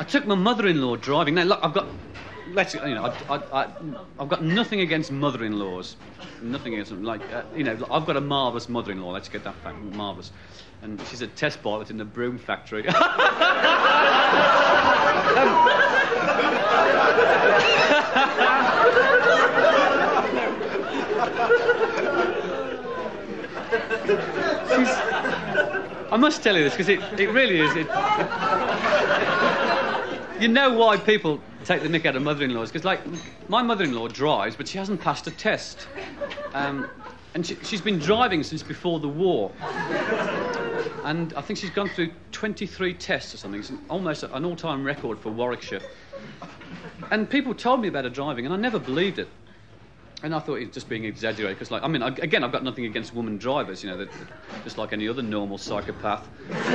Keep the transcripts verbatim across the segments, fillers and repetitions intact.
took my mother-in-law driving. Now, look, I've got... Let's, you know, I, I, I, I've got nothing against mother-in-laws. Nothing against them. Like, uh, you know, I've got a marvellous mother-in-law. Let's get that fact. Marvellous. And she's a test pilot in the broom factory. um, she's, I must tell you this, because it, it really is... It, it, you know why people take the nick out of mother-in-laws, because, like, my mother-in-law drives, but she hasn't passed a test. Um, and she, she's been driving since before the war. And I think she's gone through twenty-three tests or something. It's almost an all-time record for Warwickshire. And people told me about her driving, and I never believed it. And I thought it was just being exaggerated, because, like, I mean, I, again, I've got nothing against women drivers, you know, they're just like any other normal psychopath.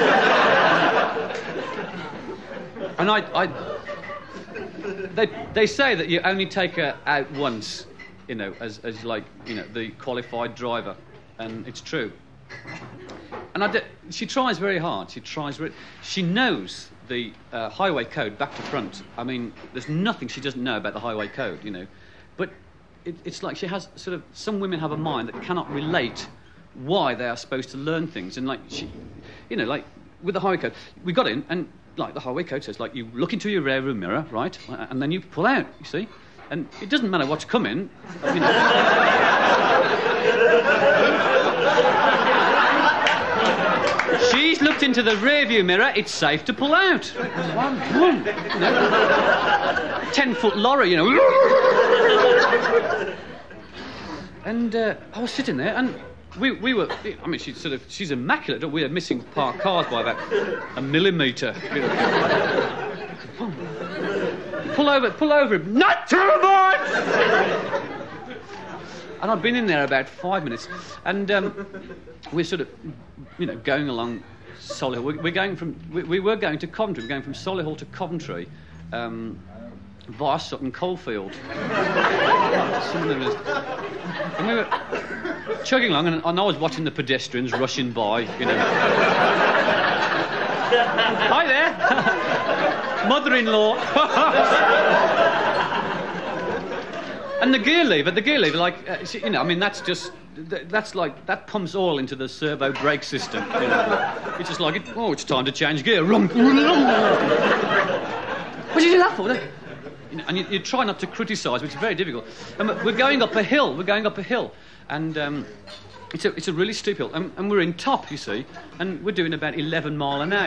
And I... I They they say that you only take her out once, you know, as, as like, you know, the qualified driver. And it's true. And I d- she tries very hard. She tries very... She knows the uh, highway code back to front. I mean, there's nothing she doesn't know about the highway code, you know. But it, it's like she has sort of... Some women have a mind that cannot relate why they are supposed to learn things. And, like, she... You know, like, with the highway code, we got in and... Like the highway code says, like, you look into your rear view mirror, right, and then you pull out, you see? And it doesn't matter what's coming, you know. She's looked into the rear view mirror, it's safe to pull out. One, one, you know. Ten-foot lorry, you know. And uh, I was sitting there, and... We we were, I mean, she's sort of, she's immaculate. We were missing parked cars by about a millimetre. You know. Pull over, pull over, not too much! And I'd been in there about five minutes, and um, we're sort of, you know, going along Solihull. We're, we're going from, we, we were going to Coventry. We're going from Solihull to Coventry. Um, via Sutton Coldfield. And we were chugging along, and, and I was watching the pedestrians rushing by, you know. Hi there! Mother-in-law! And the gear lever, the gear lever, like, uh, you know, I mean, that's just, that's like, that pumps oil into the servo brake system. You know. It's just like, oh, it's time to change gear. What did you do that for? You know, and you, you try not to criticise, which is very difficult. And we're going up a hill, we're going up a hill, and um, it's, a, it's a really steep hill, and, and we're in top, you see, and we're doing about eleven mile an hour.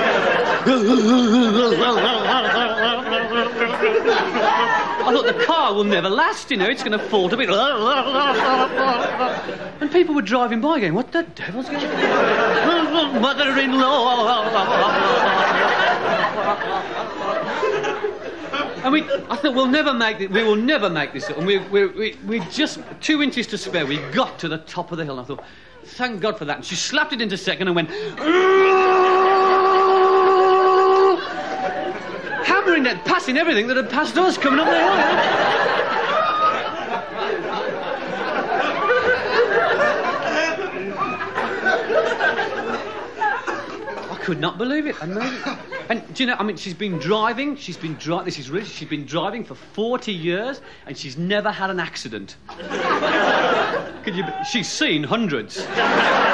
I thought the car will never last, you know, it's going to fall to bits. And people were driving by going, what the devil's going on? Mother-in-law! And we, I thought, we'll never make this, we will never make this up. And we, we, we, we just, two inches to spare, we got to the top of the hill. And I thought, thank God for that. And she slapped it into second and went, hammering it, passing everything that had passed us coming up the hill. I could not believe it. I know it. And do you know, I mean, she's been driving, she's been driving, this is really, she's been driving for forty years, and she's never had an accident. Could you, she's seen hundreds.